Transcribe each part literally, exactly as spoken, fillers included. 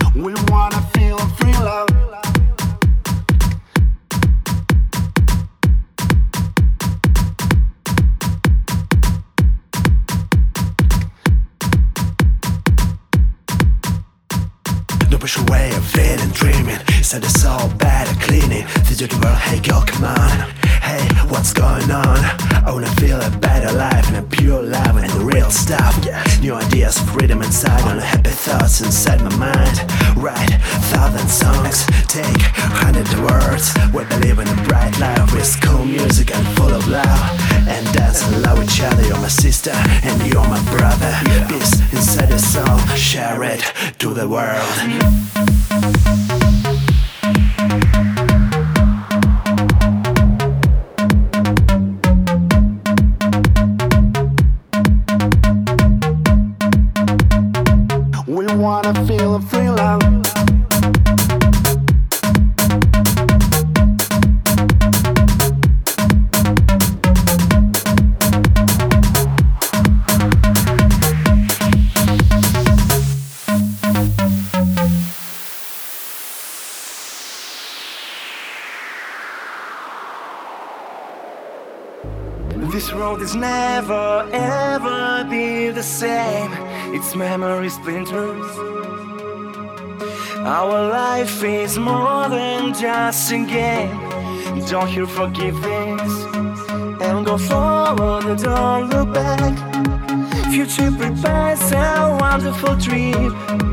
We wanna feel free love. No pressure way of feeling, dreaming. Said it's all better cleaning. The dirty world, hey girl, come on. Hey, what's going on? I wanna feel a better life and a pure love and the real stuff. New ideas, freedom inside, on happy thoughts inside my mind. Write thousand songs, take hundred words. We believe in a bright life with cool music and full of love. And dance and love each other. You're my sister and you're my brother. Peace inside your soul, share it to the world. We wanna feel a free love. This road is never ever be the same. Its memory splinters. Our life is more than just a game. Don't you forgive this and go forward and don't look back. Future prepares a wonderful trip.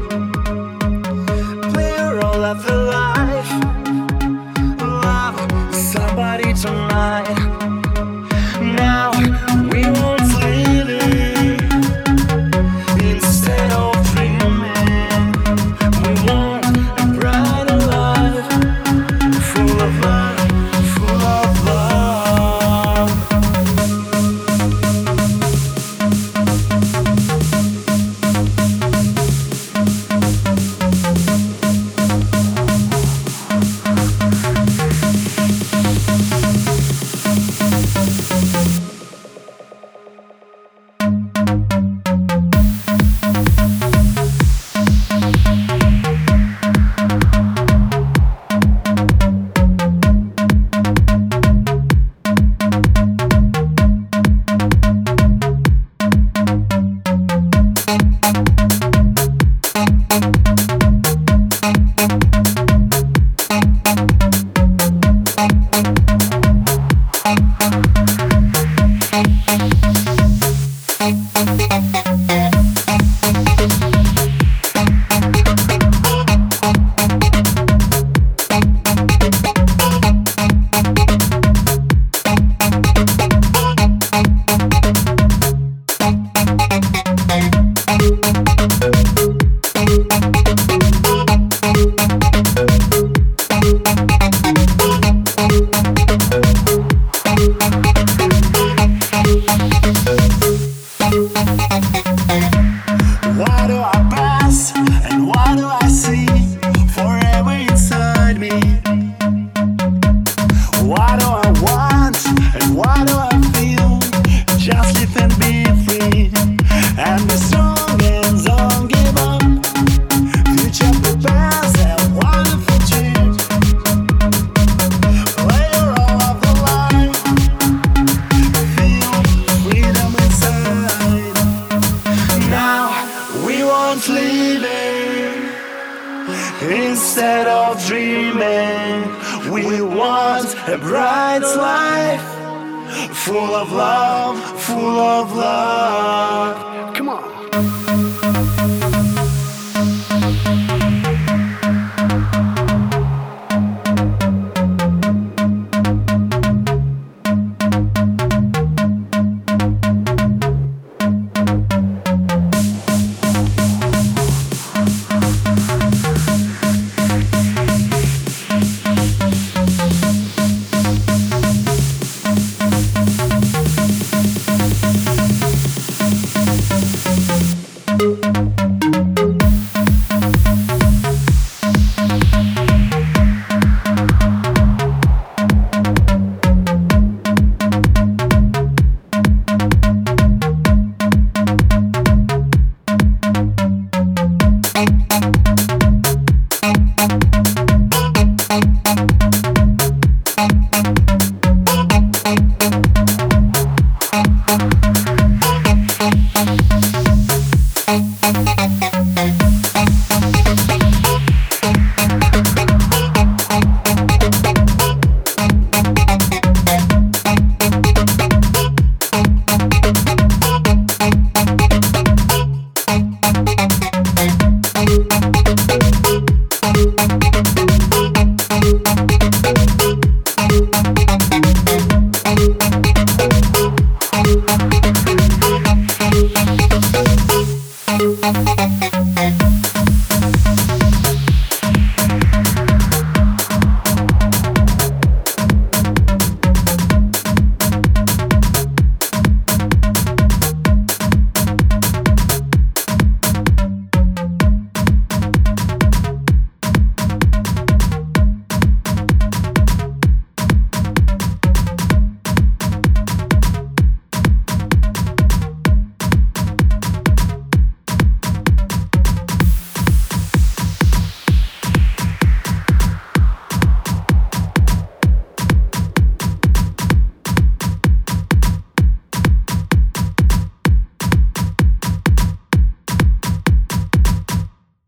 Play a role of the life. Love somebody tonight. Now we won't live it. Instead of dreaming, we want a brighter life, full of love, full of love. Why do I pass and why do I see forever inside me? Why do I want and why do I feel? Just live and be free and be strong and don't give up. Future prepares a wonderful dream. Play a role of the life. Feel freedom inside. Now we won't live it. Instead of dreaming, we want a bright life, full of love, full of love. Come on.